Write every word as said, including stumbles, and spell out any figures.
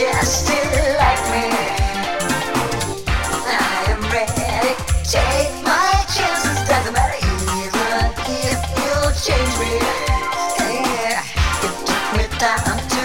just still like me. I am ready. Take my chances. Doesn't matter even if you change me. Yeah, it took me time to